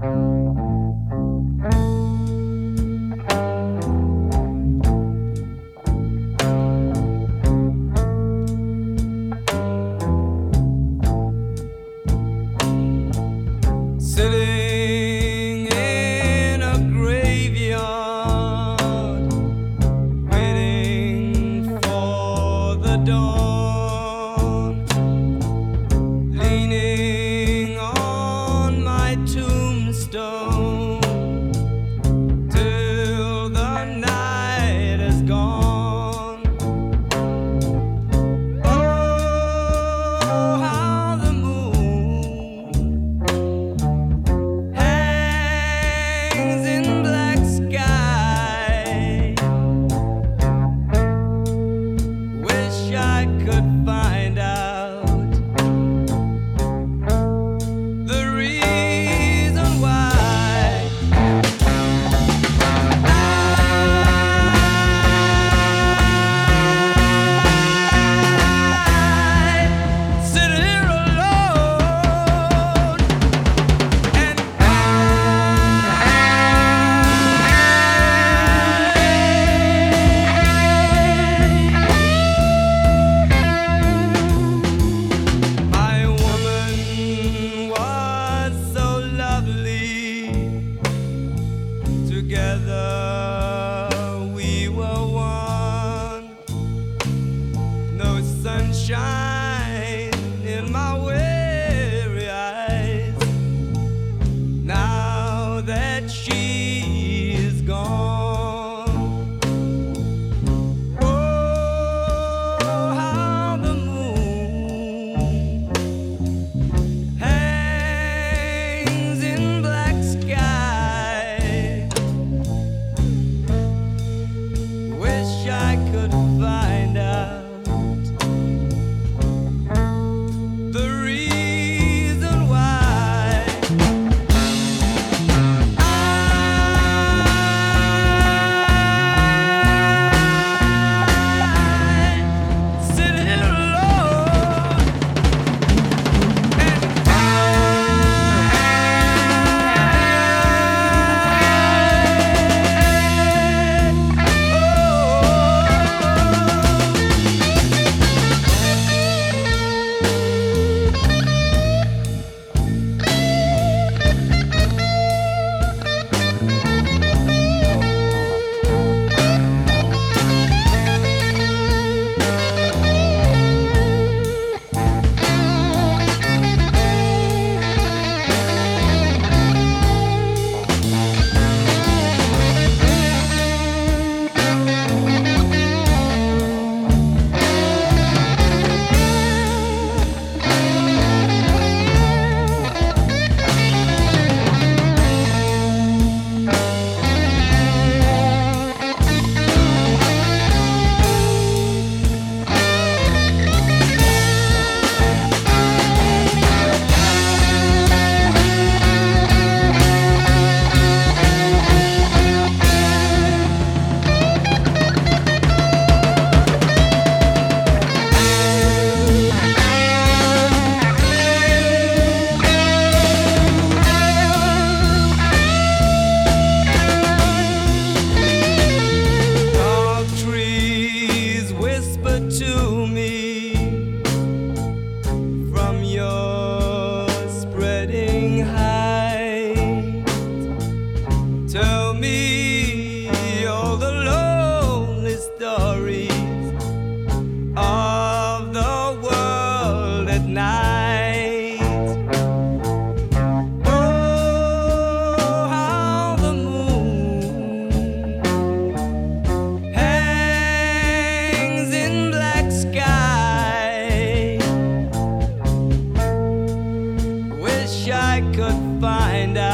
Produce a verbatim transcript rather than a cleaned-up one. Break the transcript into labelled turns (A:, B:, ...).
A: Sitting in a graveyard, waiting for the dawn, leaning on my tombstone till the night is gone. Oh, how the moon hangs in black sky. Wish I could find out the reason why. I sit here alone and my woman was so lovely. Together we were one. No sunshine in my weary eyes now that she is gone. Oh, how the moon hangs in black sky. Wish I could find out the reason why. I sit here alone and tall trees whisper to me from your spreading height. Tell me all the lonely stories of the world at night. Oh, how the moon hangs in black sky. Wish I could find out